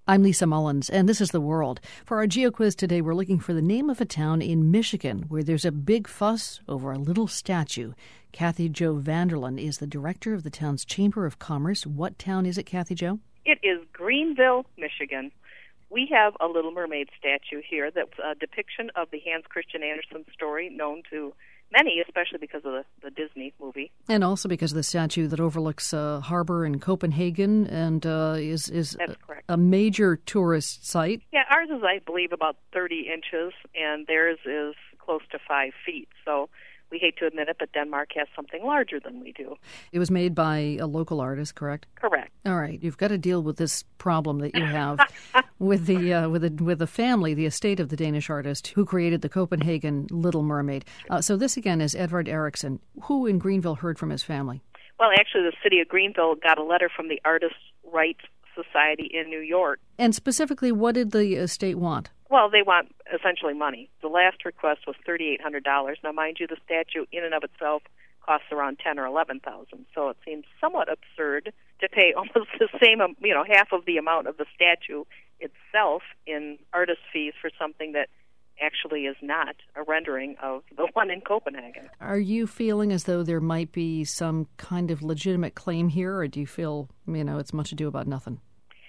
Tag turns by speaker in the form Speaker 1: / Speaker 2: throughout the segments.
Speaker 1: I'm Lisa Mullins, and this is The World. For our GeoQuiz today, we're looking for the name of a town in Michigan where there's a big fuss over a little statue. Kathy Jo Vanderlyn is the director of the town's Chamber of Commerce. What town is it, Kathy Jo?
Speaker 2: It is Greenville, Michigan. We have a Little Mermaid statue here that's a depiction of the Hans Christian Andersen story, known to many, especially because of the Disney movie.
Speaker 1: And also because of the statue that overlooks a harbor in Copenhagen and is
Speaker 2: That's correct.
Speaker 1: A major tourist site.
Speaker 2: Yeah, ours is, I believe, about 30 inches, and theirs is close to 5 feet. So we hate to admit it, but Denmark has something larger than we do.
Speaker 1: It was made by a local artist, correct?
Speaker 2: Correct.
Speaker 1: All right, you've got to deal with this problem that you have with the family, the estate of the Danish artist who created the Copenhagen Little Mermaid. So this again is Edvard Eriksson. Who in Greenville heard from his family?
Speaker 2: Well, actually, the city of Greenville got a letter from the Artists' Rights Society in New York.
Speaker 1: And specifically, what did the estate want?
Speaker 2: Well, they want essentially money. The last request was $3,800. Now, mind you, the statue in and of itself costs around $10,000 or $11,000. So it seems somewhat absurd to pay almost the same, half of the amount of the statue itself in artist fees for something that actually is not a rendering of the one in Copenhagen.
Speaker 1: Are you feeling as though there might be some kind of legitimate claim here, or do you feel, it's much ado about nothing?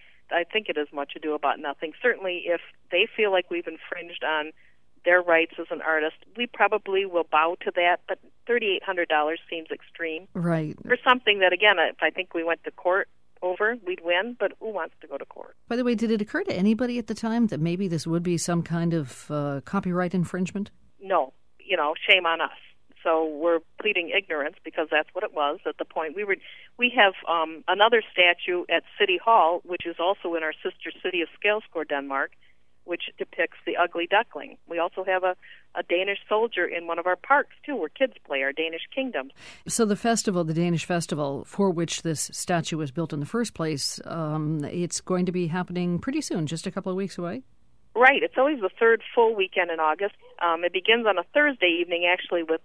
Speaker 2: I think it is much ado about nothing. Certainly, if they feel like we've infringed on their rights as an artist, we probably will bow to that, but $3,800 seems extreme.
Speaker 1: Right.
Speaker 2: For something that, again, if I think we went to court over, we'd win, but who wants to go to court?
Speaker 1: By the way, did it occur to anybody at the time that maybe this would be some kind of copyright infringement?
Speaker 2: No. Shame on us. So we're pleading ignorance because that's what it was at the point. We have another statue at City Hall, which is also in our sister city of Skalskor, Denmark, which depicts the ugly duckling. We also have a Danish soldier in one of our parks, too, where kids play, our Danish kingdoms.
Speaker 1: So the festival, the Danish festival, for which this statue was built in the first place, it's going to be happening pretty soon, just a couple of weeks away?
Speaker 2: Right. It's always the third full weekend in August. It begins on a Thursday evening, actually, with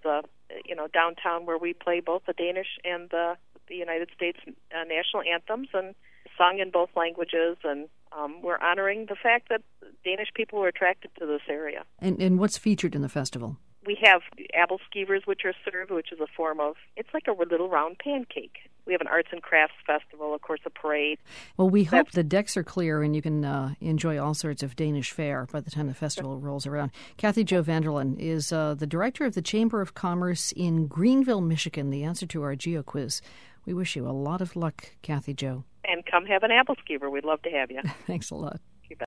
Speaker 2: downtown where we play both the Danish and the United States national anthems and sung in both languages. And we're honoring the fact that Danish people are attracted to this area.
Speaker 1: And what's featured in the festival?
Speaker 2: We have apple skivers, which are served, which is a form of, it's like a little round pancake. We have an arts and crafts festival, of course, a parade.
Speaker 1: Well, we hope the decks are clear and you can enjoy all sorts of Danish fare by the time the festival rolls around. Kathy Jo Vanderlyn is the director of the Chamber of Commerce in Greenville, Michigan, the answer to our GeoQuiz. We wish you a lot of luck, Kathy Jo.
Speaker 2: And come have an apple skiver. We'd love to have you.
Speaker 1: Thanks a lot.